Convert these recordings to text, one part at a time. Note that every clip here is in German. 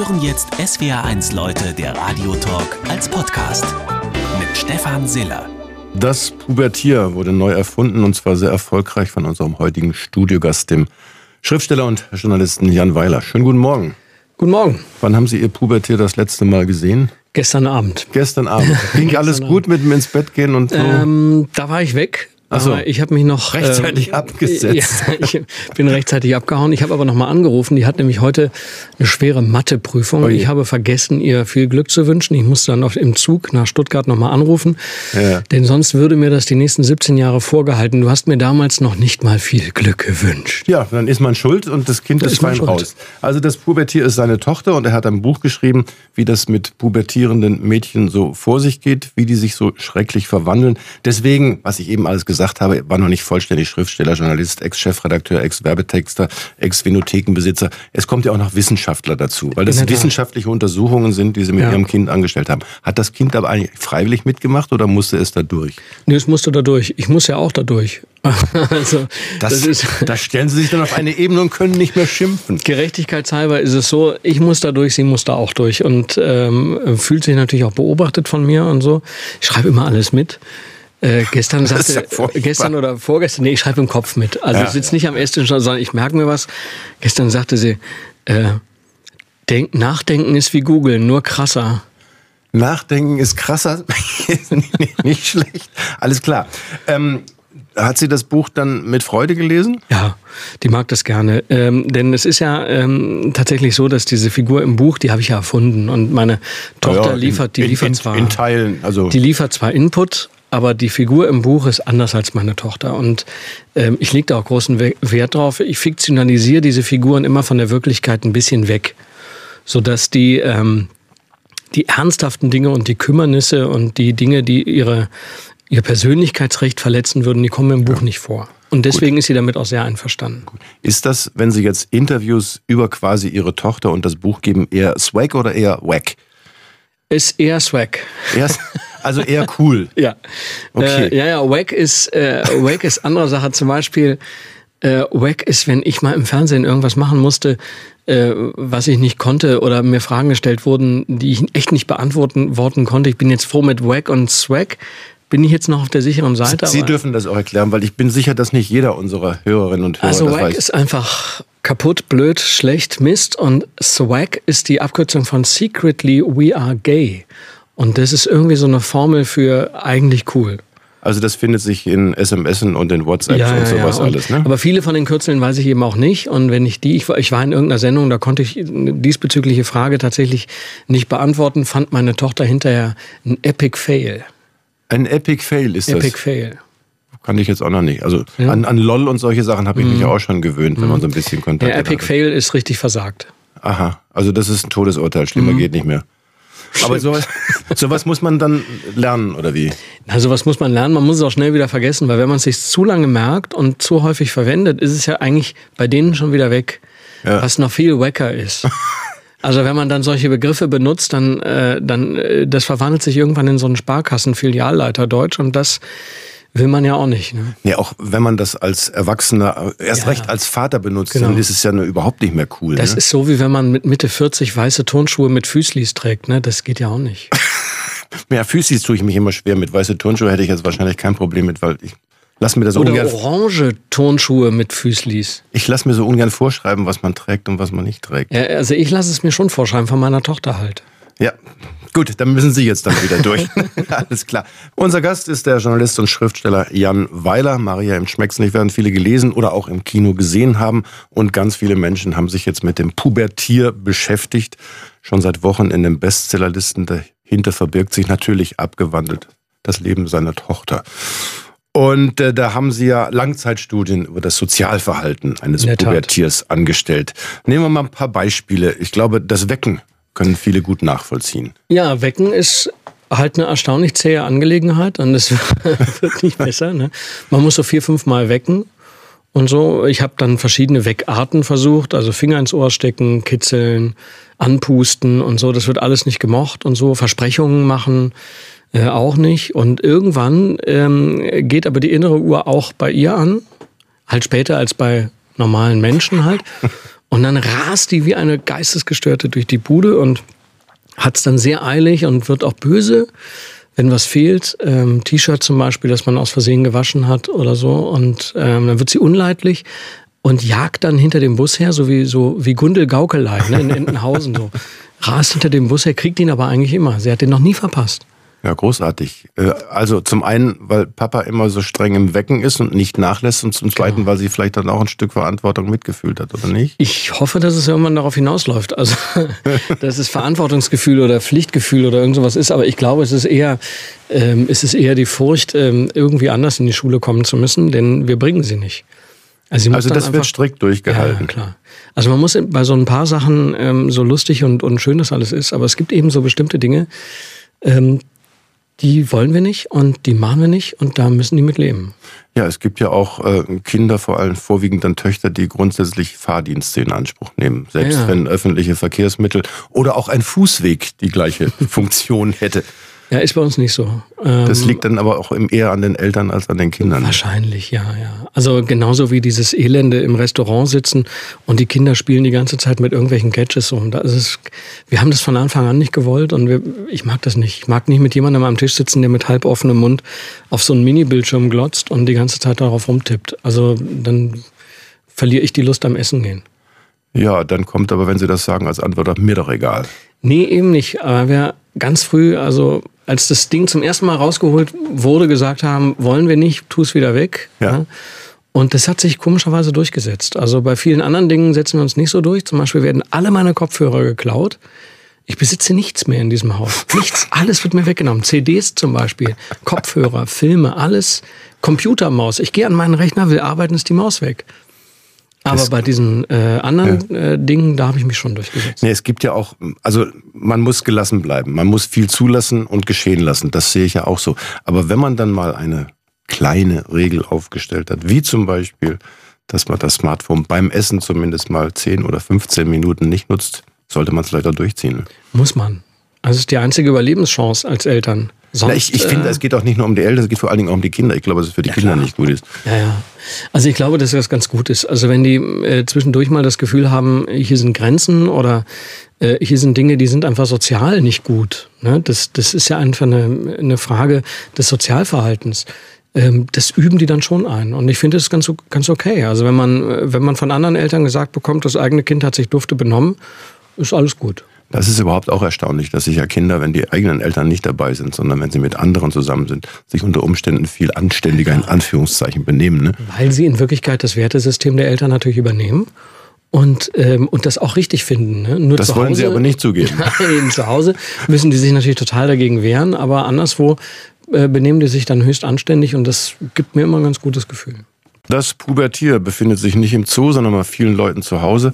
hören jetzt SWR1 Leute, der Radiotalk als Podcast mit Stefan Siller. Das Pubertier wurde neu erfunden und zwar sehr erfolgreich von unserem heutigen Studiogast, dem Schriftsteller und Journalisten Jan Weiler. Schönen guten Morgen. Guten Morgen. Wann haben Sie Ihr Pubertier das letzte Mal gesehen? Gestern Abend. Gestern Abend. Ging alles gut mit dem ins Bett gehen und so? Da war ich weg. Ach so. Ich habe mich noch rechtzeitig abgesetzt. Ja, ich bin rechtzeitig abgehauen. Ich habe aber noch mal angerufen. Die hat nämlich heute eine schwere Matheprüfung. Oje. Ich habe vergessen, ihr viel Glück zu wünschen. Ich musste dann noch im Zug nach Stuttgart noch mal anrufen. Ja. Denn sonst würde mir das die nächsten 17 Jahre vorgehalten. Du hast mir damals noch nicht mal viel Glück gewünscht. Ja, dann ist man schuld und das Kind ist fein raus. Also das Pubertier ist seine Tochter und er hat ein Buch geschrieben, wie das mit pubertierenden Mädchen so vor sich geht, wie die sich so schrecklich verwandeln. Deswegen, was ich eben alles gesagt habe, war noch nicht vollständig Schriftsteller, Journalist, Ex-Chefredakteur, Ex-Werbetexter, Ex-Vinothekenbesitzer. Es kommt ja auch noch Wissenschaftler dazu, weil das wissenschaftliche Untersuchungen sind, die sie mit ihrem Kind angestellt haben. Hat das Kind aber eigentlich freiwillig mitgemacht oder musste es da durch? Nee, es musste da durch. Ich muss ja auch da durch. Also, da stellen Sie sich dann auf eine Ebene und können nicht mehr schimpfen. Gerechtigkeitshalber ist es so, ich muss da durch, sie muss da auch durch und fühlt sich natürlich auch beobachtet von mir und so. Ich schreibe immer alles mit. Gestern oder vorgestern, nee, ich schreibe im Kopf mit. Also ich sitze nicht am Esstisch, sondern ich merke mir was. Gestern sagte sie, Nachdenken ist wie Googeln, nur krasser. Nachdenken ist krasser? Nicht schlecht. Alles klar. Hat sie das Buch dann mit Freude gelesen? Ja, die mag das gerne. Denn es ist ja tatsächlich so, dass diese Figur im Buch, die habe ich ja erfunden. Und meine Tochter liefert in Teilen. Also die liefert zwar Input, aber die Figur im Buch ist anders als meine Tochter. Und ich lege da auch großen Wert drauf. Ich fiktionalisiere diese Figuren immer von der Wirklichkeit ein bisschen weg. Sodass die ernsthaften Dinge und die Kümmernisse und die Dinge, die ihr Persönlichkeitsrecht verletzen würden, die kommen im Buch nicht vor. Und deswegen ist sie damit auch sehr einverstanden. Ist das, wenn Sie jetzt Interviews über quasi Ihre Tochter und das Buch geben, eher Swag oder eher Wack? Ist eher Swag. Also eher cool. Ja. Okay. Wack ist andere Sache. Zum Beispiel, Wack ist, wenn ich mal im Fernsehen irgendwas machen musste, was ich nicht konnte oder mir Fragen gestellt wurden, die ich echt nicht beantworten konnte. Ich bin jetzt froh mit Wack und Swag. Bin ich jetzt noch auf der sicheren Seite? Sie dürfen das auch erklären, weil ich bin sicher, dass nicht jeder unserer Hörerinnen und Hörer das weiß. Also Wack ist einfach kaputt, blöd, schlecht, Mist. Und Swag ist die Abkürzung von Secretly We Are Gay. Und das ist irgendwie so eine Formel für eigentlich cool. Also das findet sich in SMSen und in WhatsApps und sowas alles, ne? Aber viele von den Kürzeln weiß ich eben auch nicht. Und wenn ich ich war in irgendeiner Sendung, da konnte ich eine diesbezügliche Frage tatsächlich nicht beantworten, fand meine Tochter hinterher ein Epic Fail. Ein Epic Fail ist das? Epic Fail. Kann ich jetzt auch noch nicht. Also an LOL und solche Sachen habe ich mich ja auch schon gewöhnt, wenn man so ein bisschen Kontakt hat. Der Epic Fail ist richtig versagt. Aha, also das ist ein Todesurteil. Schlimmer geht nicht mehr. Aber sowas muss man dann lernen, oder wie? Na, sowas muss man lernen, man muss es auch schnell wieder vergessen, weil wenn man es sich zu lange merkt und zu häufig verwendet, ist es ja eigentlich bei denen schon wieder weg, was noch viel wacker ist. Also wenn man dann solche Begriffe benutzt, dann das verwandelt sich irgendwann in so einen Sparkassenfilialleiter Deutsch und das will man ja auch nicht. Ne? Ja, auch wenn man das als Erwachsener, erst recht als Vater benutzt, dann ist es ja überhaupt nicht mehr cool. Das ist so, wie wenn man mit Mitte 40 weiße Turnschuhe mit Füßlis trägt. Ne? Das geht ja auch nicht. Ja, Füßlis tue ich mich immer schwer mit. Weiße Turnschuhe hätte ich jetzt wahrscheinlich kein Problem mit, weil ich lasse mir das Oder ungern... orange Turnschuhe mit Füßlis. Ich lasse mir so ungern vorschreiben, was man trägt und was man nicht trägt. Ja, also ich lasse es mir schon vorschreiben von meiner Tochter halt. Ja, gut, dann müssen Sie jetzt dann wieder durch. Alles klar. Unser Gast ist der Journalist und Schriftsteller Jan Weiler. Maria im Schmecksnich werden viele gelesen oder auch im Kino gesehen haben. Und ganz viele Menschen haben sich jetzt mit dem Pubertier beschäftigt. Schon seit Wochen in den Bestsellerlisten. Dahinter verbirgt sich natürlich abgewandelt das Leben seiner Tochter. Und da haben Sie ja Langzeitstudien über das Sozialverhalten eines Pubertiers angestellt. Nehmen wir mal ein paar Beispiele. Ich glaube, das Wecken können viele gut nachvollziehen. Ja, Wecken ist halt eine erstaunlich zähe Angelegenheit und es wird nicht besser. Ne? Man muss so 4-5 Mal wecken und so. Ich habe dann verschiedene Weckarten versucht, also Finger ins Ohr stecken, kitzeln, anpusten und so. Das wird alles nicht gemocht und so. Versprechungen machen auch nicht. Und irgendwann geht aber die innere Uhr auch bei ihr an, halt später als bei normalen Menschen halt. Und dann rast die wie eine Geistesgestörte durch die Bude und hat es dann sehr eilig und wird auch böse, wenn was fehlt. T-Shirt zum Beispiel, das man aus Versehen gewaschen hat oder so. Und dann wird sie unleidlich und jagt dann hinter dem Bus her, so wie Gundel Gaukelei, ne, in Entenhausen so. Rast hinter dem Bus her, kriegt ihn aber eigentlich immer. Sie hat den noch nie verpasst. Ja, großartig. Also zum einen, weil Papa immer so streng im Wecken ist und nicht nachlässt und zum Zweiten, weil sie vielleicht dann auch ein Stück Verantwortung mitgefühlt hat, oder nicht? Ich hoffe, dass es irgendwann darauf hinausläuft. Also, dass es Verantwortungsgefühl oder Pflichtgefühl oder irgend sowas ist. Aber ich glaube, es ist eher die Furcht, irgendwie anders in die Schule kommen zu müssen, denn wir bringen sie nicht. Also das wird strikt durchgehalten. Ja, klar. Also man muss bei so ein paar Sachen, so lustig und schön das alles ist, aber es gibt eben so bestimmte Dinge, die wollen wir nicht und die machen wir nicht und da müssen die mit leben. Ja, es gibt ja auch Kinder, vor allem vorwiegend dann Töchter, die grundsätzlich Fahrdienste in Anspruch nehmen. Selbst wenn öffentliche Verkehrsmittel oder auch ein Fußweg die gleiche Funktion hätte. Ja, ist bei uns nicht so. Das liegt dann aber auch eher an den Eltern als an den Kindern. Wahrscheinlich, ja. Also genauso wie dieses Elende im Restaurant sitzen und die Kinder spielen die ganze Zeit mit irgendwelchen Gadgets rum. Wir haben das von Anfang an nicht gewollt und ich mag das nicht. Ich mag nicht mit jemandem am Tisch sitzen, der mit halb offenem Mund auf so einen Mini-Bildschirm glotzt und die ganze Zeit darauf rumtippt. Also dann verliere ich die Lust am Essen gehen. Ja, dann kommt aber, wenn Sie das sagen, als Antwort, mir doch egal. Nee, eben nicht. Aber wir ganz früh, also als das Ding zum ersten Mal rausgeholt wurde, gesagt haben, wollen wir nicht, tu es wieder weg. Ja. Und das hat sich komischerweise durchgesetzt. Also bei vielen anderen Dingen setzen wir uns nicht so durch. Zum Beispiel werden alle meine Kopfhörer geklaut. Ich besitze nichts mehr in diesem Haus. Nichts, alles wird mir weggenommen. CDs zum Beispiel, Kopfhörer, Filme, alles. Computermaus. Ich gehe an meinen Rechner, will arbeiten, ist die Maus weg. Aber bei diesen anderen Dingen, da habe ich mich schon durchgesetzt. Nee, es gibt ja auch, also man muss gelassen bleiben. Man muss viel zulassen und geschehen lassen. Das sehe ich ja auch so. Aber wenn man dann mal eine kleine Regel aufgestellt hat, wie zum Beispiel, dass man das Smartphone beim Essen zumindest mal 10 oder 15 Minuten nicht nutzt, sollte man es leider durchziehen. Muss man. Also es ist die einzige Überlebenschance als Eltern. Sonst, ich finde, es geht auch nicht nur um die Eltern, es geht vor allen Dingen auch um die Kinder. Ich glaube, dass es für die Kinder nicht gut ist. Ja. Also ich glaube, dass das ganz gut ist. Also wenn die zwischendurch mal das Gefühl haben, hier sind Grenzen oder hier sind Dinge, die sind einfach sozial nicht gut. Ne? Das ist ja einfach eine Frage des Sozialverhaltens. Das üben die dann schon ein. Und ich finde, das ist ganz okay. Also wenn man von anderen Eltern gesagt bekommt, das eigene Kind hat sich dufte benommen, ist alles gut. Das ist überhaupt auch erstaunlich, dass sich ja Kinder, wenn die eigenen Eltern nicht dabei sind, sondern wenn sie mit anderen zusammen sind, sich unter Umständen viel anständiger in Anführungszeichen benehmen. Ne? Weil sie in Wirklichkeit das Wertesystem der Eltern natürlich übernehmen und das auch richtig finden. Ne? Nur das wollen sie aber nicht zugeben. Nein, zu Hause müssen die sich natürlich total dagegen wehren, aber anderswo benehmen die sich dann höchst anständig und das gibt mir immer ein ganz gutes Gefühl. Das Pubertier befindet sich nicht im Zoo, sondern bei vielen Leuten zu Hause.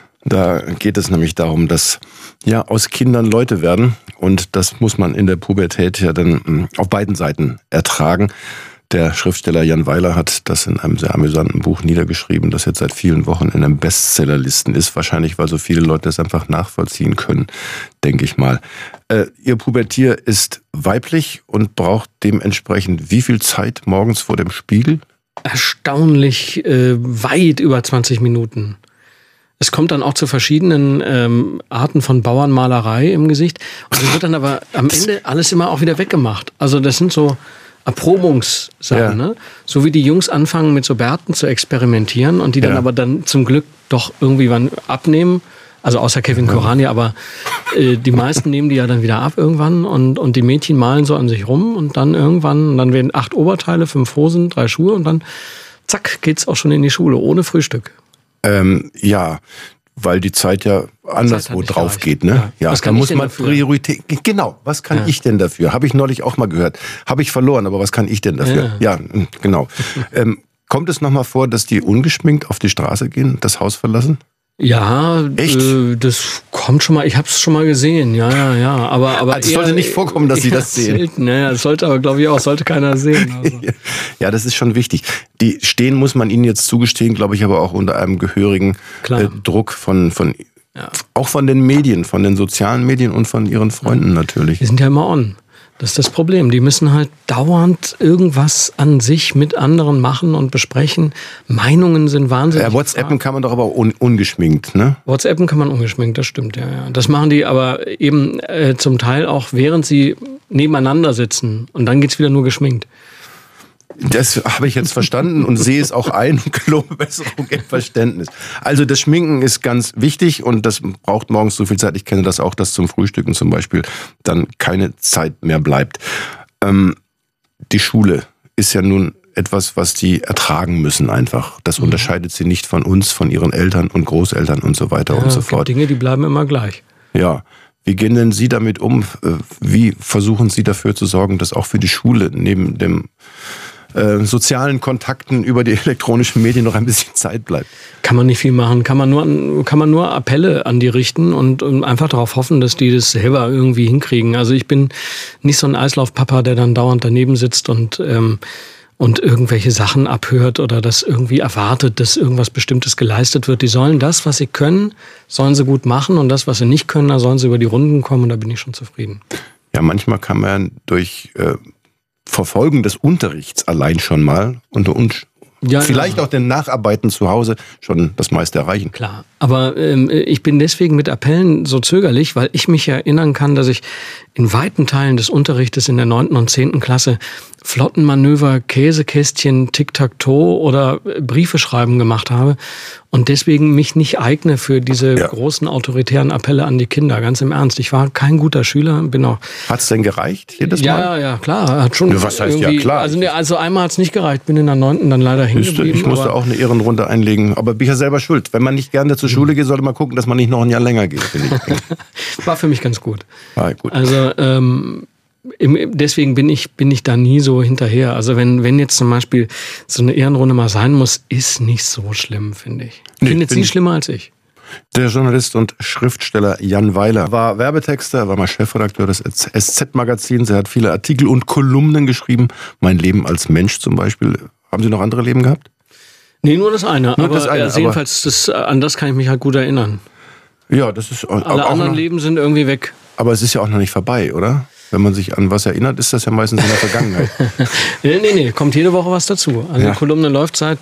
Da geht es nämlich darum, dass ja aus Kindern Leute werden und das muss man in der Pubertät ja dann auf beiden Seiten ertragen. Der Schriftsteller Jan Weiler hat das in einem sehr amüsanten Buch niedergeschrieben, das jetzt seit vielen Wochen in den Bestsellerlisten ist. Wahrscheinlich, weil so viele Leute es einfach nachvollziehen können, denke ich mal. Ihr Pubertier ist weiblich und braucht dementsprechend wie viel Zeit morgens vor dem Spiegel? Erstaunlich weit über 20 Minuten. Es kommt dann auch zu verschiedenen Arten von Bauernmalerei im Gesicht. Und es wird dann aber am Ende alles immer auch wieder weggemacht. Also das sind so Erprobungssachen, ja. Ne? So wie die Jungs anfangen mit so Bärten zu experimentieren und die dann aber dann zum Glück doch irgendwie wann abnehmen. Also außer Kevin Korani, aber die meisten nehmen die ja dann wieder ab irgendwann und die Mädchen malen so an sich rum und dann dann werden 8 Oberteile, 5 Hosen, 3 Schuhe und dann zack geht's auch schon in die Schule ohne Frühstück. Ja, weil die Zeit ja anderswo drauf geht, ne? Ja, was kann da muss man Priorität. Genau, was kann ich denn dafür? Habe ich neulich auch mal gehört. Habe ich verloren, aber was kann ich denn dafür? Ja, genau. Kommt es nochmal vor, dass die ungeschminkt auf die Straße gehen, das Haus verlassen? Ja, echt? Das kommt schon mal, ich habe es schon mal gesehen, ja. Aber es sollte nicht vorkommen, dass Sie das sehen. Selten, ja, das sollte aber, glaube ich, auch, sollte keiner sehen. Also. Ja, das ist schon wichtig. Die stehen, muss man ihnen jetzt zugestehen, glaube ich, aber auch unter einem gehörigen Druck von auch von den Medien, von den sozialen Medien und von ihren Freunden natürlich. Wir sind ja immer on. Das ist das Problem. Die müssen halt dauernd irgendwas an sich mit anderen machen und besprechen. Meinungen sind wahnsinnig. WhatsAppen kann man doch aber ungeschminkt, ne? WhatsAppen kann man ungeschminkt, das stimmt, ja. Das machen die aber eben zum Teil auch, während sie nebeneinander sitzen. Und dann geht's wieder nur geschminkt. Das habe ich jetzt verstanden und sehe es auch ein. Gelobe Besserung im Verständnis. Also das Schminken ist ganz wichtig und das braucht morgens so viel Zeit. Ich kenne das auch, dass zum Frühstücken zum Beispiel dann keine Zeit mehr bleibt. Die Schule ist ja nun etwas, was die ertragen müssen einfach. Das unterscheidet sie nicht von uns, von ihren Eltern und Großeltern und so weiter und so fort. Dinge, die bleiben immer gleich. Ja. Wie gehen denn Sie damit um? Wie versuchen Sie dafür zu sorgen, dass auch für die Schule neben dem sozialen Kontakten über die elektronischen Medien noch ein bisschen Zeit bleibt? Kann man nicht viel machen. Kann man nur Appelle an die richten und einfach darauf hoffen, dass die das selber irgendwie hinkriegen. Also ich bin nicht so ein Eislaufpapa, der dann dauernd daneben sitzt und irgendwelche Sachen abhört oder das irgendwie erwartet, dass irgendwas Bestimmtes geleistet wird. Die sollen das, was sie können, sollen sie gut machen und das, was sie nicht können, da sollen sie über die Runden kommen und da bin ich schon zufrieden. Ja, manchmal kann man durch Verfolgen des Unterrichts allein schon mal und vielleicht auch den Nacharbeiten zu Hause schon das meiste erreichen. Klar, aber ich bin deswegen mit Appellen so zögerlich, weil ich mich erinnern kann, dass ich in weiten Teilen des Unterrichtes in der 9. und 10. Klasse Flottenmanöver, Käsekästchen, Tic-Tac-Toe oder Briefe schreiben gemacht habe und deswegen mich nicht eigne für diese großen autoritären Appelle an die Kinder. Ganz im Ernst. Ich war kein guter Schüler, bin auch... Hat's denn gereicht jedes Mal? Ja, klar. Hat schon was heißt ja klar? Also einmal hat's nicht gereicht, bin in der 9. dann leider hängen geblieben. Ich musste auch eine Ehrenrunde einlegen, aber bin ja selber schuld. Wenn man nicht gerne zur Schule geht, sollte man gucken, dass man nicht noch ein Jahr länger geht, finde ich. War für mich ganz gut. Gut. Also deswegen bin ich da nie so hinterher. Also wenn jetzt zum Beispiel so eine Ehrenrunde mal sein muss, ist nicht so schlimm, finde ich. Findet sie schlimmer als ich. Der Journalist und Schriftsteller Jan Weiler war Werbetexter, war mal Chefredakteur des SZ-Magazins. Er hat viele Artikel und Kolumnen geschrieben. Mein Leben als Mensch zum Beispiel. Haben Sie noch andere Leben gehabt? Nee, nur das eine. Jedenfalls, an das kann ich mich halt gut erinnern. Ja, das ist alle auch anderen Leben sind irgendwie weg. Aber es ist ja auch noch nicht vorbei, oder? Wenn man sich an was erinnert, ist das ja meistens in der Vergangenheit. Nee, kommt jede Woche was dazu. Also die Kolumne läuft seit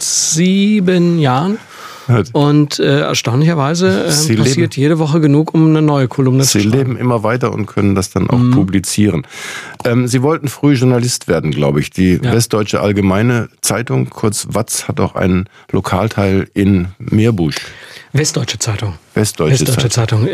7 Jahren. Und erstaunlicherweise passiert jede Woche genug, um eine neue Kolumne zu schreiben. Sie leben immer weiter und können das dann auch publizieren. Sie wollten früh Journalist werden, glaube ich. Die Westdeutsche Allgemeine Zeitung, kurz WAZ, hat auch einen Lokalteil in Meerbusch. Westdeutsche Zeitung. Westdeutsche Zeitung.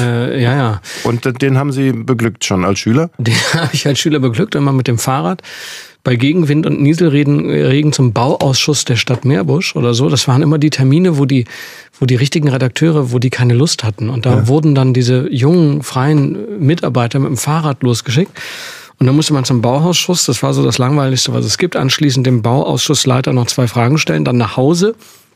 Ja. Und den haben Sie beglückt schon als Schüler? Den habe ich als Schüler beglückt, immer mit dem Fahrrad. Bei Gegenwind und Nieselregen zum Bauausschuss der Stadt Meerbusch oder so. Das waren immer die Termine, wo die richtigen Redakteure, wo die keine Lust hatten. Und da wurden dann diese jungen, freien Mitarbeiter mit dem Fahrrad losgeschickt. Und dann musste man zum Bauausschuss, das war so das Langweiligste, was es gibt, anschließend dem Bauausschussleiter noch 2 Fragen stellen, dann nach Hause.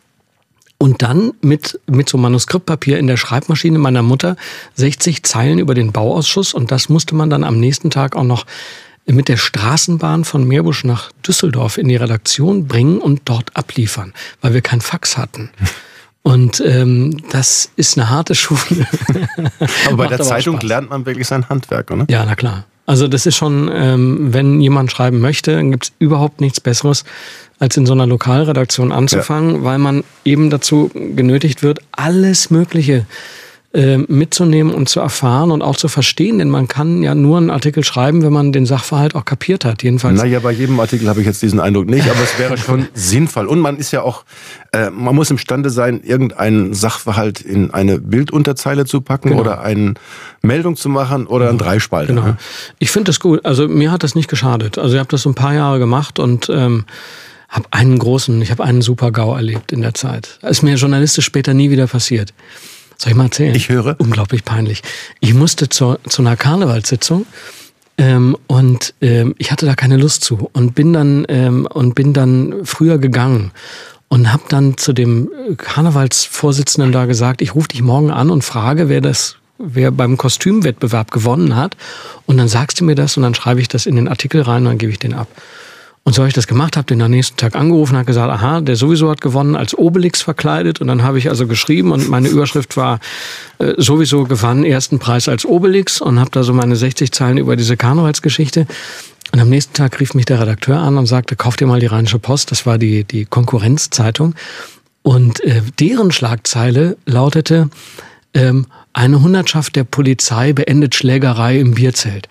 Und dann mit so Manuskriptpapier in der Schreibmaschine meiner Mutter 60 Zeilen über den Bauausschuss. Und das musste man dann am nächsten Tag auch noch mit der Straßenbahn von Meerbusch nach Düsseldorf in die Redaktion bringen und dort abliefern, weil wir kein Fax hatten. Und das ist eine harte Schule. Aber bei der Zeitung lernt man wirklich sein Handwerk, oder? Ja, na klar. Also das ist schon, wenn jemand schreiben möchte, dann gibt's überhaupt nichts Besseres, als in so einer Lokalredaktion anzufangen, weil man eben dazu genötigt wird, alles Mögliche mitzunehmen und zu erfahren und auch zu verstehen, denn man kann ja nur einen Artikel schreiben, wenn man den Sachverhalt auch kapiert hat, jedenfalls. Naja, bei jedem Artikel habe ich jetzt diesen Eindruck nicht, aber es wäre schon sinnvoll. Und man ist ja auch, man muss imstande sein, irgendeinen Sachverhalt in eine Bildunterzeile zu packen oder eine Meldung zu machen oder einen Dreispalter. Genau. Ich finde das gut. Also mir hat das nicht geschadet. Also ich habe das so ein paar Jahre gemacht und ich habe einen Super-GAU erlebt in der Zeit. Das ist mir journalistisch später nie wieder passiert. Soll ich mal erzählen? Ich höre. Unglaublich peinlich. Ich musste zu einer Karnevalssitzung und ich hatte da keine Lust zu und bin dann früher gegangen und habe dann zu dem Karnevalsvorsitzenden da gesagt, ich rufe dich morgen an und frage, wer beim Kostümwettbewerb gewonnen hat und dann sagst du mir das und dann schreibe ich das in den Artikel rein und dann gebe ich den ab. Und so habe ich das gemacht, habe den am nächsten Tag angerufen, hat gesagt, aha, der sowieso hat gewonnen, als Obelix verkleidet. Und dann habe ich also geschrieben und meine Überschrift war, sowieso gewann ersten Preis als Obelix, und habe da so meine 60 Zeilen über diese Karnevalsgeschichte. Und am nächsten Tag rief mich der Redakteur an und sagte, kauf dir mal die Rheinische Post, das war die Konkurrenzzeitung. Und deren Schlagzeile lautete, eine Hundertschaft der Polizei beendet Schlägerei im Bierzelt.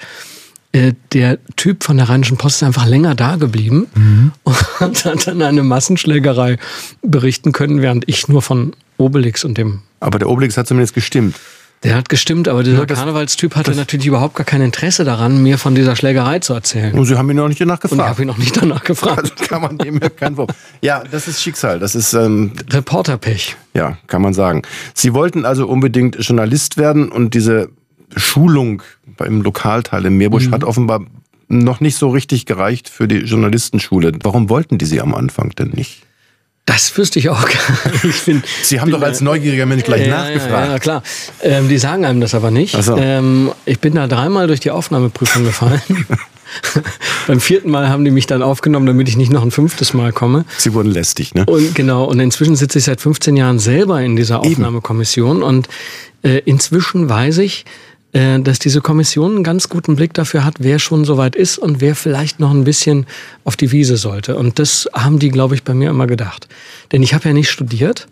Der Typ von der Rheinischen Post ist einfach länger da geblieben und hat dann eine Massenschlägerei berichten können, während ich nur von Obelix und dem... Aber der Obelix hat zumindest gestimmt. Der hat gestimmt, aber dieser Karnevalstyp hatte natürlich überhaupt gar kein Interesse daran, mir von dieser Schlägerei zu erzählen. Und Sie haben ihn noch nicht danach gefragt. Und ich habe ihn noch nicht danach gefragt. Also kann man dem keinen Vorwurf. Ja, das ist Schicksal. Das ist Reporterpech. Ja, kann man sagen. Sie wollten also unbedingt Journalist werden, und diese Schulung im Lokalteil in Meerbusch hat offenbar noch nicht so richtig gereicht für die Journalistenschule. Warum wollten die Sie am Anfang denn nicht? Das wüsste ich auch gar nicht. Sie haben doch als neugieriger Mensch gleich nachgefragt. Ja, klar. Die sagen einem das aber nicht. Ach so. Ich bin da 3-mal durch die Aufnahmeprüfung gefallen. Beim 4. Mal haben die mich dann aufgenommen, damit ich nicht noch ein 5. Mal komme. Sie wurden lästig, ne? Und genau. Und inzwischen sitze ich seit 15 Jahren selber in dieser Aufnahmekommission. Und inzwischen weiß ich, dass diese Kommission einen ganz guten Blick dafür hat, wer schon soweit ist und wer vielleicht noch ein bisschen auf die Wiese sollte. Und das haben die, glaube ich, bei mir immer gedacht. Denn ich habe ja nicht studiert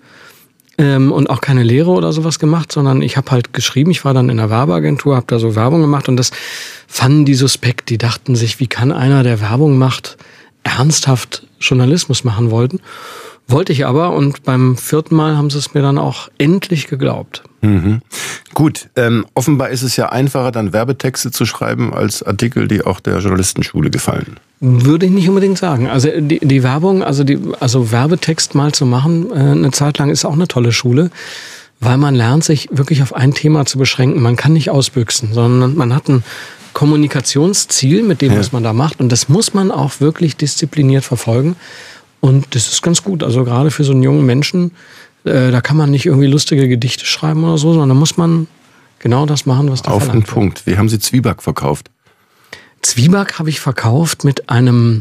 und auch keine Lehre oder sowas gemacht, sondern ich habe halt geschrieben. Ich war dann in einer Werbeagentur, habe da so Werbung gemacht, und das fanden die suspekt. Die dachten sich, wie kann einer, der Werbung macht, ernsthaft Journalismus machen wollte ich aber, und beim 4. Mal haben sie es mir dann auch endlich geglaubt. Mhm. Gut, offenbar ist es ja einfacher, dann Werbetexte zu schreiben, als Artikel, die auch der Journalistenschule gefallen. Würde ich nicht unbedingt sagen. Also die Werbung, also Werbetext mal zu machen, eine Zeit lang ist auch eine tolle Schule, weil man lernt, sich wirklich auf ein Thema zu beschränken. Man kann nicht ausbüchsen, sondern man hat ein Kommunikationsziel mit dem, was man da macht, und das muss man auch wirklich diszipliniert verfolgen. Und das ist ganz gut. Also gerade für so einen jungen Menschen, da kann man nicht irgendwie lustige Gedichte schreiben oder so, sondern da muss man genau das machen, was da verlangt wird. Auf den Punkt. Wie haben Sie Zwieback verkauft? Zwieback habe ich verkauft mit einem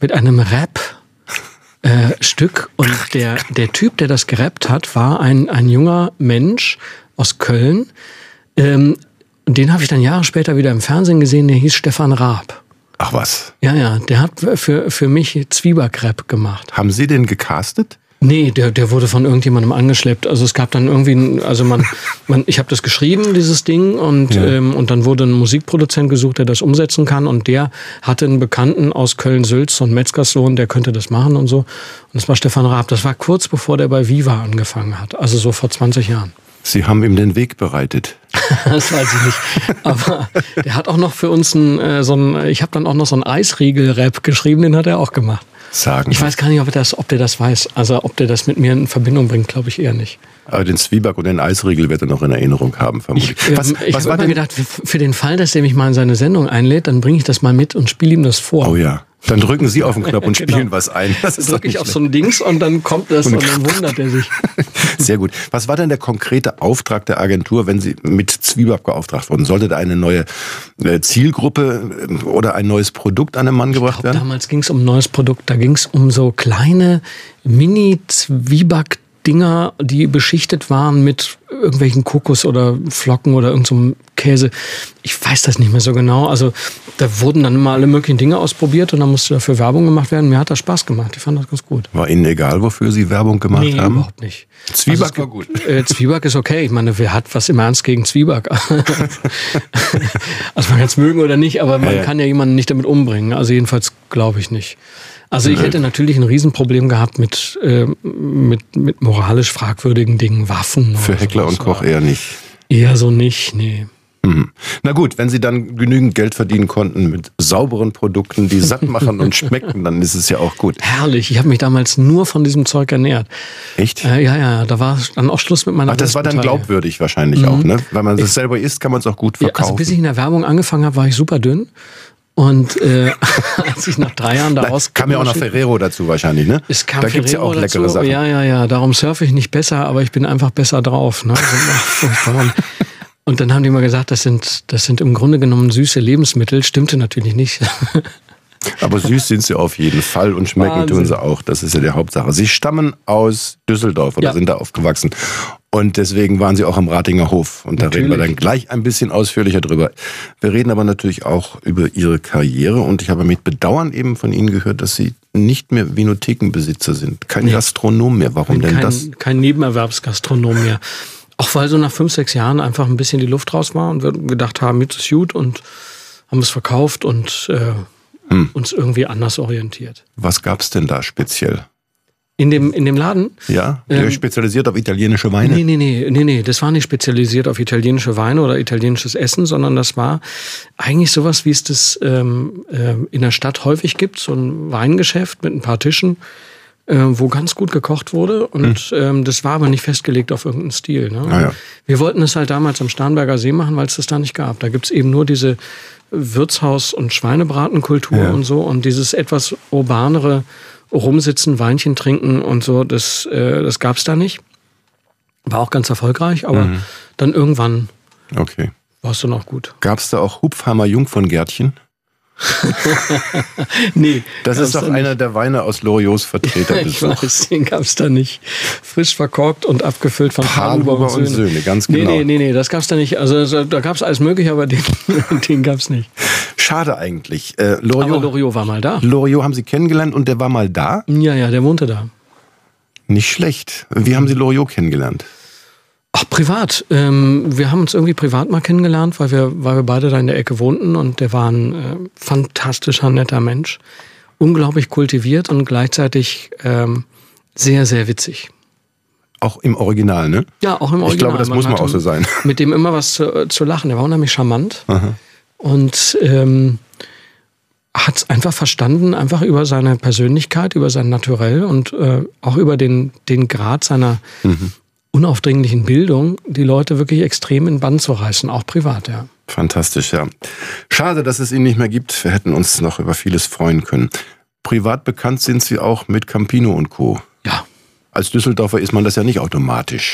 Rap-Stück. Und der Typ, der das gerappt hat, war ein junger Mensch aus Köln. Den habe ich dann Jahre später wieder im Fernsehen gesehen, der hieß Stefan Raab. Ach was? Ja, der hat für mich Zwieback-Rap gemacht. Haben Sie den gecastet? Nee, der wurde von irgendjemandem angeschleppt. Also es gab dann irgendwie, ich habe das geschrieben, dieses Ding, und dann wurde ein Musikproduzent gesucht, der das umsetzen kann, und der hatte einen Bekannten aus Köln-Sülz, so einen Metzgerssohn, der könnte das machen und so. Und das war Stefan Raab. Das war kurz bevor der bei Viva angefangen hat, also so vor 20 Jahren. Sie haben ihm den Weg bereitet. Das weiß ich nicht. Aber der hat auch noch für uns ich habe dann auch noch so einen Eisriegel-Rap geschrieben, den hat er auch gemacht. Ich weiß gar nicht, ob der das weiß. Also ob der das mit mir in Verbindung bringt, glaube ich eher nicht. Aber den Zwieback und den Eisriegel wird er noch in Erinnerung haben, vermutlich. Ich habe immer gedacht, für den Fall, dass der mich mal in seine Sendung einlädt, dann bringe ich das mal mit und spiele ihm das vor. Oh ja. Dann drücken Sie auf den Knopf und spielen was ein. Das ist drücke ich auf so ein Dings und dann kommt das und dann wundert er sich. Sehr gut. Was war denn der konkrete Auftrag der Agentur, wenn Sie mit Zwieback beauftragt wurden? Sollte da eine neue Zielgruppe oder ein neues Produkt an den Mann gebracht werden? Damals ging es um ein neues Produkt. Da ging es um so kleine Mini-Zwieback-Dinger, die beschichtet waren mit irgendwelchen Kokos oder Flocken oder irgend so einem Käse. Ich weiß das nicht mehr so genau. Also da wurden dann immer alle möglichen Dinge ausprobiert und dann musste dafür Werbung gemacht werden. Mir hat das Spaß gemacht. Ich fand das ganz gut. War Ihnen egal, wofür Sie Werbung gemacht haben? Nee, überhaupt nicht. Zwieback war gut. Zwieback ist okay. Ich meine, wer hat was im Ernst gegen Zwieback? Also man kann es mögen oder nicht, aber man kann ja jemanden nicht damit umbringen. Also jedenfalls glaube ich nicht. Also ich hätte natürlich ein Riesenproblem gehabt mit moralisch fragwürdigen Dingen, Waffen. Für Heckler und Koch eher nicht. Eher so nicht, nee. Na gut, wenn Sie dann genügend Geld verdienen konnten mit sauberen Produkten, die satt machen und schmecken, dann ist es ja auch gut. Herrlich, ich habe mich damals nur von diesem Zeug ernährt. Echt? Ja, da war dann auch Schluss mit meiner das war dann glaubwürdig wahrscheinlich auch, ne? Weil man das selber isst, kann man es auch gut verkaufen. Also bis ich in der Werbung angefangen habe, war ich super dünn. Und als ich nach 3 Jahren da rauskam... Kam ja auch noch Ferrero dazu wahrscheinlich, ne? Es kam da gibt's ja auch leckere dazu. Sachen. Ja, darum surfe ich nicht besser, aber ich bin einfach besser drauf. Ne? Und dann haben die mal gesagt, das sind im Grunde genommen süße Lebensmittel. Stimmte natürlich nicht. Aber süß sind sie auf jeden Fall und schmecken tun sie auch. Das ist ja die Hauptsache. Sie stammen aus Düsseldorf oder sind da aufgewachsen. Und deswegen waren sie auch am Ratinger Hof. Und da reden wir dann gleich ein bisschen ausführlicher drüber. Wir reden aber natürlich auch über Ihre Karriere. Und ich habe mit Bedauern eben von Ihnen gehört, dass Sie nicht mehr Vinothekenbesitzer sind. Kein Gastronom mehr. Warum denn das? Kein Nebenerwerbsgastronom mehr. Auch weil so nach 5, 6 Jahren einfach ein bisschen die Luft raus war und wir gedacht haben, jetzt ist gut und haben es verkauft und uns irgendwie anders orientiert. Was gab's denn da speziell? In dem Laden? Ja, spezialisiert auf italienische Weine? Nee, das war nicht spezialisiert auf italienische Weine oder italienisches Essen, sondern das war eigentlich sowas, wie es das in der Stadt häufig gibt, so ein Weingeschäft mit ein paar Tischen, wo ganz gut gekocht wurde und das war aber nicht festgelegt auf irgendeinen Stil. Ne? Ah, ja. Wir wollten es halt damals am Starnberger See machen, weil es das da nicht gab. Da gibt's eben nur diese Wirtshaus- und Schweinebratenkultur und so und dieses etwas urbanere rumsitzen, Weinchen trinken und so, das gab's da nicht. War auch ganz erfolgreich, aber dann irgendwann war es dann auch gut. Gab's da auch Hupfheimer Jungferngärtchen? Nee. Das ist doch einer der Weine aus Loriots Vertreter. Ich weiß, den gab's da nicht. Frisch verkorkt und abgefüllt von Pahlhuber und Söhne, ganz genau. Nee, das gab's da nicht. Also da gab's alles mögliche, aber den gab's nicht. Schade eigentlich. Aber Loriot war mal da. Loriot haben Sie kennengelernt und der war mal da? Ja, der wohnte da. Nicht schlecht. Wie haben Sie Loriot kennengelernt? Ach, privat. Wir haben uns irgendwie privat mal kennengelernt, weil wir beide da in der Ecke wohnten und der war ein fantastischer, netter Mensch. Unglaublich kultiviert und gleichzeitig sehr, sehr witzig. Auch im Original, ne? Ja, auch im Original. Ich glaube, das muss man auch so sein. Mit dem immer was zu lachen. Der war unheimlich charmant. Aha. Und hat es einfach verstanden, einfach über seine Persönlichkeit, über sein Naturell und auch über den Grad seiner unaufdringlichen Bildung, die Leute wirklich extrem in Bann zu reißen, auch privat, ja. Fantastisch, ja. Schade, dass es ihn nicht mehr gibt. Wir hätten uns noch über vieles freuen können. Privat bekannt sind Sie auch mit Campino und Co. Ja. Als Düsseldorfer ist man das ja nicht automatisch.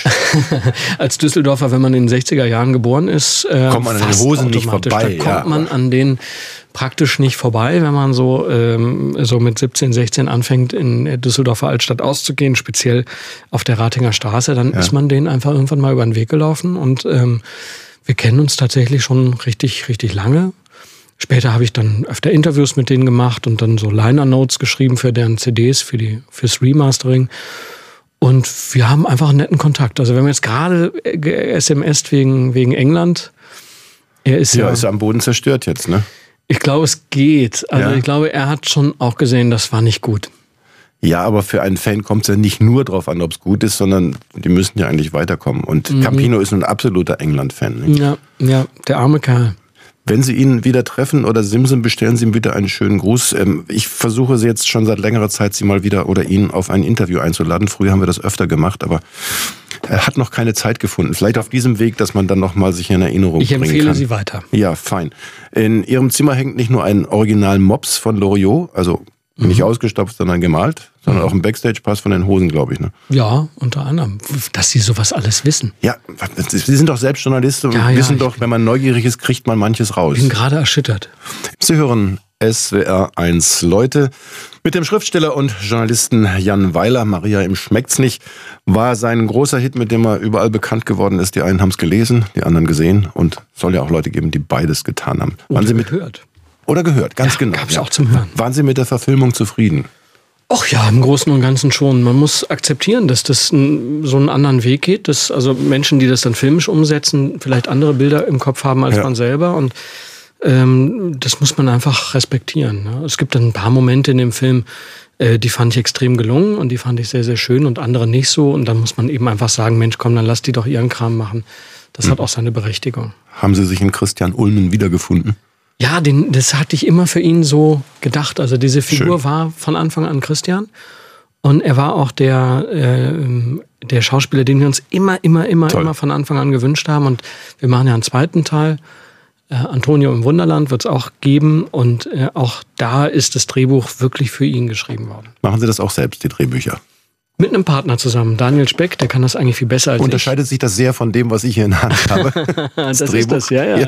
Als Düsseldorfer, wenn man in den 60er Jahren geboren ist, kommt man an den Hosen nicht vorbei. Da kommt man an denen praktisch nicht vorbei, wenn man so mit 17, 16 anfängt, in der Düsseldorfer Altstadt auszugehen, speziell auf der Ratinger Straße, dann ist man denen einfach irgendwann mal über den Weg gelaufen und wir kennen uns tatsächlich schon richtig, richtig lange. Später habe ich dann öfter Interviews mit denen gemacht und dann so Liner-Notes geschrieben für deren CDs, fürs Remastering. Und wir haben einfach einen netten Kontakt. Also wir haben jetzt gerade SMS'd wegen England. Er ist ist am Boden zerstört jetzt, ne? Ich glaube, es geht. Also ich glaube, er hat schon auch gesehen, das war nicht gut. Ja, aber für einen Fan kommt es ja nicht nur drauf an, ob es gut ist, sondern die müssen ja eigentlich weiterkommen. Und Campino ist ein absoluter England-Fan. Nicht? Ja, der arme Kerl. Wenn Sie ihn wieder treffen oder Simson, bestellen Sie ihm bitte einen schönen Gruß. Ich versuche Sie jetzt schon seit längerer Zeit, Sie mal wieder oder ihn auf ein Interview einzuladen. Früher haben wir das öfter gemacht, aber er hat noch keine Zeit gefunden. Vielleicht auf diesem Weg, dass man dann noch mal sich in Erinnerung bringen kann. Ich empfehle Sie weiter. Ja, fein. In Ihrem Zimmer hängt nicht nur ein Original-Mops von Loriot, also nicht ausgestopft, sondern gemalt, sondern auch ein Backstage-Pass von den Hosen, glaube ich. Ne? Ja, unter anderem. Dass Sie sowas alles wissen. Ja, Sie sind doch selbst Journalist und wissen doch, wenn man neugierig ist, kriegt man manches raus. Ich bin gerade erschüttert. Sie hören SWR 1 Leute. Mit dem Schriftsteller und Journalisten Jan Weiler, Maria im Schmeckt's nicht, war sein großer Hit, mit dem er überall bekannt geworden ist. Die einen haben es gelesen, die anderen gesehen und soll ja auch Leute geben, die beides getan haben. Waren Sie gehört? Oder gehört, ganz genau. Gab's auch zum Hören. Waren Sie mit der Verfilmung zufrieden? Ach ja, im Großen und Ganzen schon. Man muss akzeptieren, dass das so einen anderen Weg geht, dass also Menschen, die das dann filmisch umsetzen, vielleicht andere Bilder im Kopf haben als man selber und das muss man einfach respektieren. Ne? Es gibt dann ein paar Momente in dem Film, die fand ich extrem gelungen und die fand ich sehr, sehr schön und andere nicht so. Und dann muss man eben einfach sagen, Mensch, komm, dann lass die doch ihren Kram machen. Das hat auch seine Berechtigung. Haben Sie sich in Christian Ulmen wiedergefunden? Ja, das hatte ich immer für ihn so gedacht. Also diese Figur war von Anfang an Christian. Und er war auch der Schauspieler, den wir uns immer von Anfang an gewünscht haben. Und wir machen ja einen zweiten Teil. Antonio im Wunderland wird es auch geben. Und auch da ist das Drehbuch wirklich für ihn geschrieben worden. Machen Sie das auch selbst, die Drehbücher? Mit einem Partner zusammen, Daniel Speck, der kann das eigentlich viel besser als Unterscheidet sich das sehr von dem, was ich hier in der Hand habe? Das ist das, ja.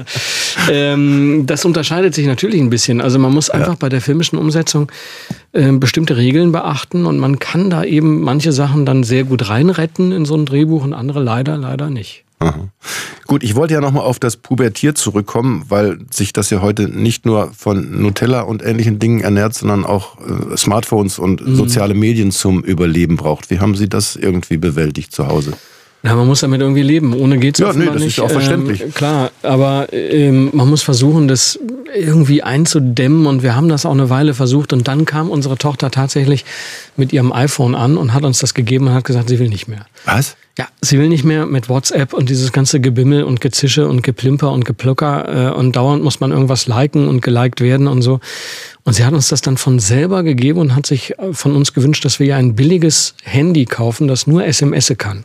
Das unterscheidet sich natürlich ein bisschen. Also man muss einfach bei der filmischen Umsetzung bestimmte Regeln beachten und man kann da eben manche Sachen dann sehr gut reinretten in so ein Drehbuch und andere leider nicht. Aha. Gut, ich wollte ja nochmal auf das Pubertier zurückkommen, weil sich das ja heute nicht nur von Nutella und ähnlichen Dingen ernährt, sondern auch Smartphones und soziale Medien zum Überleben braucht. Wie haben Sie das irgendwie bewältigt zu Hause? Ja, man muss damit irgendwie leben. Ohne geht's offenbar nicht. Ja, das ist ja auch verständlich. Klar, aber man muss versuchen, das irgendwie einzudämmen und wir haben das auch eine Weile versucht und dann kam unsere Tochter tatsächlich mit ihrem iPhone an und hat uns das gegeben und hat gesagt, sie will nicht mehr. Was? Ja, sie will nicht mehr mit WhatsApp und dieses ganze Gebimmel und Gezische und Geplimper und Geplucker und dauernd muss man irgendwas liken und geliked werden und so. Und sie hat uns das dann von selber gegeben und hat sich von uns gewünscht, dass wir ihr ein billiges Handy kaufen, das nur SMS kann.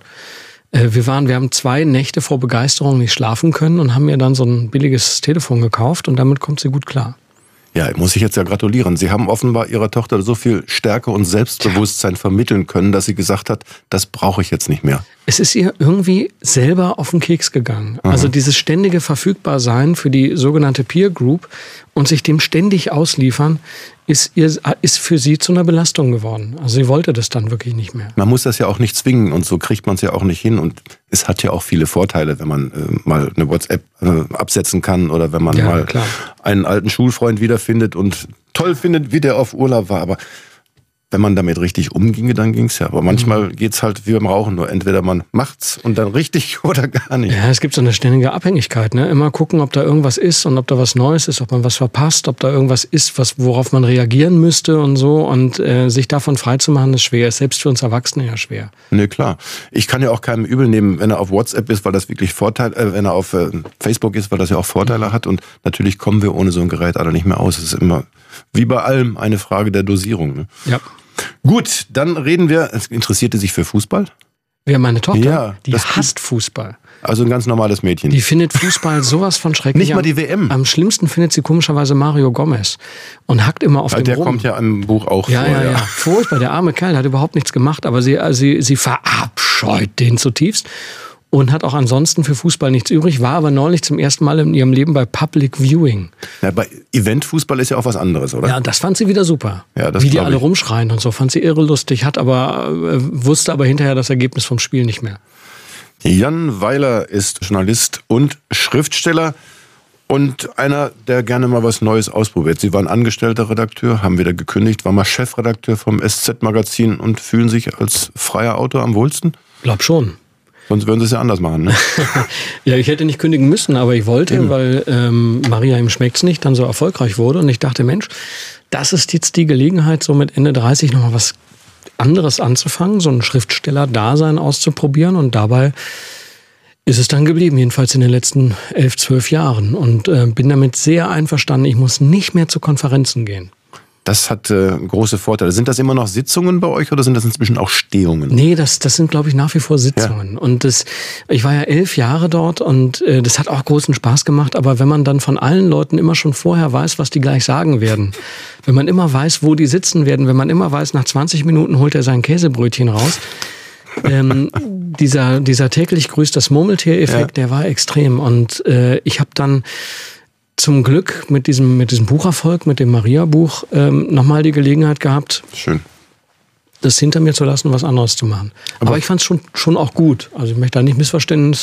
Wir haben 2 Nächte vor Begeisterung nicht schlafen können und haben mir dann so ein billiges Telefon gekauft und damit kommt sie gut klar. Ja, muss ich jetzt ja gratulieren. Sie haben offenbar Ihrer Tochter so viel Stärke und Selbstbewusstsein vermitteln können, dass sie gesagt hat, das brauche ich jetzt nicht mehr. Es ist ihr irgendwie selber auf den Keks gegangen. Aha. Also dieses ständige Verfügbarsein für die sogenannte Peer Group und sich dem ständig ausliefern, ist für sie zu einer Belastung geworden. Also sie wollte das dann wirklich nicht mehr. Man muss das ja auch nicht zwingen und so kriegt man es ja auch nicht hin. Und es hat ja auch viele Vorteile, wenn man mal eine WhatsApp absetzen kann oder wenn man einen alten Schulfreund wiederfindet und toll findet, wie der auf Urlaub war. Aber wenn man damit richtig umginge, dann ging's ja. Aber manchmal geht's halt wie beim Rauchen nur. Entweder man macht's und dann richtig oder gar nicht. Ja, es gibt so eine ständige Abhängigkeit. Ne? Immer gucken, ob da irgendwas ist und ob da was Neues ist, ob man was verpasst, ob da irgendwas ist, worauf man reagieren müsste und so. Und sich davon freizumachen, ist schwer. Ist selbst für uns Erwachsene ja schwer. Nee, klar. Ich kann ja auch keinem übel nehmen, wenn er auf WhatsApp ist, weil das wirklich wenn er auf Facebook ist, weil das ja auch Vorteile hat. Und natürlich kommen wir ohne so ein Gerät alle nicht mehr aus. Es ist immer, wie bei allem, eine Frage der Dosierung. Ne? Ja. Gut, dann reden wir. Interessierte sich für Fußball? Wer, meine Tochter? Ja, die hasst Fußball. Also ein ganz normales Mädchen. Die findet Fußball sowas von schrecklich. Nicht mal die WM. Am schlimmsten findet sie komischerweise Mario Gomez und hackt immer auf dem rum. Der kommt ja im Buch auch vor. Ja. Furchtbar, der arme Kerl hat überhaupt nichts gemacht, aber sie verabscheut den zutiefst. Und hat auch ansonsten für Fußball nichts übrig, war aber neulich zum ersten Mal in ihrem Leben bei Public Viewing. Ja, bei Eventfußball ist ja auch was anderes, oder? Ja, das fand sie wieder super. Ja, das wie die alle rumschreien und so, fand sie irre lustig, wusste aber hinterher das Ergebnis vom Spiel nicht mehr. Jan Weiler ist Journalist und Schriftsteller und einer, der gerne mal was Neues ausprobiert. Sie waren angestellter Redakteur, haben wieder gekündigt, war mal Chefredakteur vom SZ-Magazin und fühlen sich als freier Autor am wohlsten? Glaub schon. Sonst würden sie es ja anders machen, ne? Ja, ich hätte nicht kündigen müssen, aber ich wollte, weil Maria ihm schmeckt's nicht dann so erfolgreich wurde. Und ich dachte, Mensch, das ist jetzt die Gelegenheit, so mit Ende 30 nochmal was anderes anzufangen, so ein Schriftsteller-Dasein auszuprobieren. Und dabei ist es dann geblieben, jedenfalls in den letzten 11, 12 Jahren. Und bin damit sehr einverstanden, ich muss nicht mehr zu Konferenzen gehen. Das hat große Vorteile. Sind das immer noch Sitzungen bei euch oder sind das inzwischen auch Stehungen? Nee, das sind, glaube ich, nach wie vor Sitzungen. Ja. Und ich war ja 11 Jahre dort und das hat auch großen Spaß gemacht. Aber wenn man dann von allen Leuten immer schon vorher weiß, was die gleich sagen werden, wenn man immer weiß, wo die sitzen werden, wenn man immer weiß, nach 20 Minuten holt er sein Käsebrötchen raus, dieser täglich grüßt das Murmeltier-Effekt, der war extrem. Und ich habe dann zum Glück mit diesem Bucherfolg, mit dem Maria-Buch, nochmal die Gelegenheit gehabt, schön, das hinter mir zu lassen, was anderes zu machen. Aber ich fand es schon auch gut. Also ich möchte da nicht missverstehen.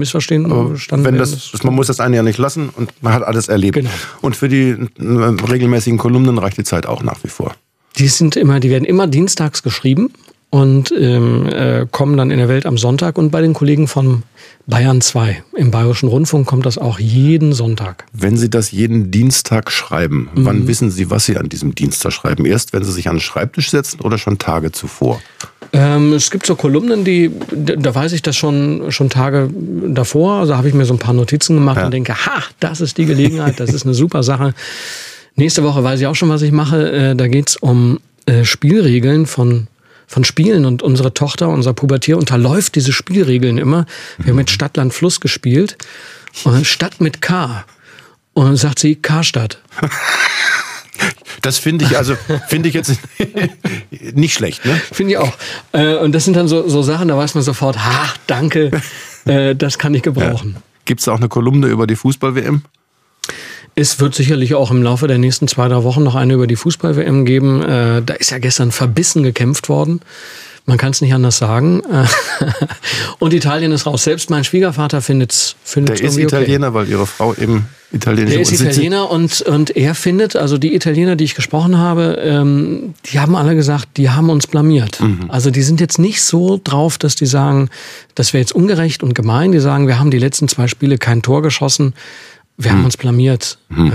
Man muss das eine ja nicht lassen und man hat alles erlebt. Genau. Und für die regelmäßigen Kolumnen reicht die Zeit auch nach wie vor. Die werden immer dienstags geschrieben und kommen dann in der Welt am Sonntag. Und bei den Kollegen von Bayern 2 im Bayerischen Rundfunk kommt das auch jeden Sonntag. Wenn Sie das jeden Dienstag schreiben, wann wissen Sie, was Sie an diesem Dienstag schreiben? Erst, wenn Sie sich an den Schreibtisch setzen oder schon Tage zuvor? Es gibt so Kolumnen, da weiß ich das schon Tage davor. Also habe ich mir so ein paar Notizen gemacht und denke, das ist die Gelegenheit, das ist eine super Sache. Nächste Woche weiß ich auch schon, was ich mache. Da geht's um Spielregeln von Spielen und unsere Tochter, unser Pubertier unterläuft diese Spielregeln immer. Wir haben mit Stadt, Land, Fluss gespielt. Und Stadt mit K. Und dann sagt sie Karstadt. Das finde ich jetzt nicht schlecht, ne? Finde ich auch. Und das sind dann so Sachen, da weiß man sofort, danke, das kann ich gebrauchen. Ja. Gibt es auch eine Kolumne über die Fußball-WM? Es wird sicherlich auch im Laufe der nächsten 2-3 Wochen noch eine über die Fußball-WM geben. Da ist ja gestern verbissen gekämpft worden. Man kann es nicht anders sagen. Und Italien ist raus. Selbst mein Schwiegervater findet es Der ist Italiener, okay. Weil ihre Frau eben italienische Der ist Italiener und er findet, also die Italiener, die ich gesprochen habe, die haben alle gesagt, die haben uns blamiert. Also die sind jetzt nicht so drauf, dass die sagen, das wäre jetzt ungerecht und gemein. Die sagen, wir haben die letzten 2 Spiele kein Tor geschossen. Wir haben uns blamiert.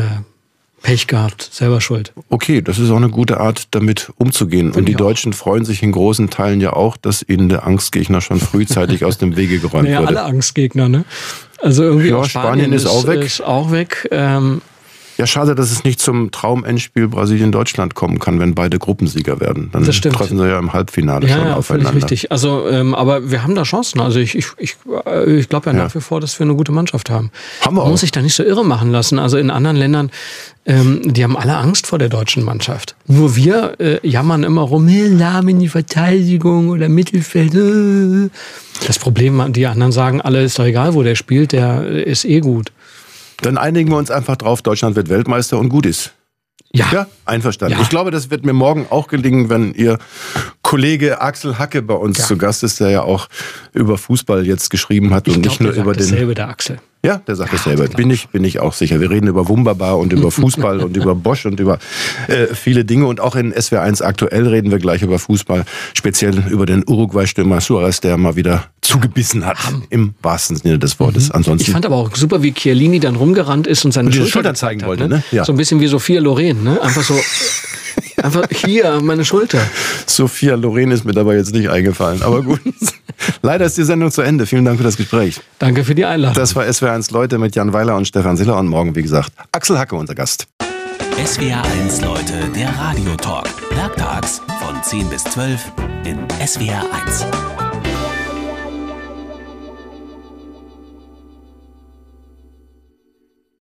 Pech gehabt, selber schuld. Okay, das ist auch eine gute Art, damit umzugehen. Und die Deutschen freuen sich in großen Teilen ja auch, dass ihnen der Angstgegner schon frühzeitig aus dem Wege geräumt wurde. Alle Angstgegner, ne? Also irgendwie ja, Spanien ist auch weg. Ist auch weg. Ja, schade, dass es nicht zum Traumendspiel Brasilien-Deutschland kommen kann, wenn beide Gruppensieger werden. Dann treffen sie ja im Halbfinale schon aufeinander. Völlig richtig. Also, aber wir haben da Chancen. Also ich glaube ja nach wie vor, dass wir eine gute Mannschaft haben. Haben wir auch. Man muss sich da nicht so irre machen lassen. Also in anderen Ländern, die haben alle Angst vor der deutschen Mannschaft. Nur wir jammern immer rum, Lahm in die Verteidigung oder Mittelfeld. Das Problem, die anderen sagen, alle ist doch egal, wo der spielt, der ist gut. Dann einigen wir uns einfach drauf, Deutschland wird Weltmeister und gut ist. Ja, einverstanden. Ja. Ich glaube, das wird mir morgen auch gelingen, wenn Ihr Kollege Axel Hacke bei uns zu Gast ist, der ja auch über Fußball jetzt geschrieben hat und nicht nur über den. Dasselbe, der Axel. Ja, der sagt dasselbe. Bin ich auch sicher. Wir reden über Wunderbar und über Fußball und über Bosch und über viele Dinge. Und auch in SWR1 aktuell reden wir gleich über Fußball. Speziell über den Uruguay-Stürmer Suarez, der mal wieder zugebissen hat. Im wahrsten Sinne des Wortes. Ansonsten. Ich fand aber auch super, wie Chiellini dann rumgerannt ist und seine Schulter zeigen hat, wollte. Ne? Ja. So ein bisschen wie Sophia Loren. Ne? Einfach so. Einfach hier, meine Schulter. Sophia Loren ist mir dabei jetzt nicht eingefallen, aber gut. Leider ist die Sendung zu Ende. Vielen Dank für das Gespräch. Danke für die Einladung. Das war SWR1 Leute mit Jan Weiler und Stefan Siller und morgen, wie gesagt, Axel Hacke, unser Gast. SWR1 Leute, der Radiotalk. Werktags von 10 bis 12 in SWR1.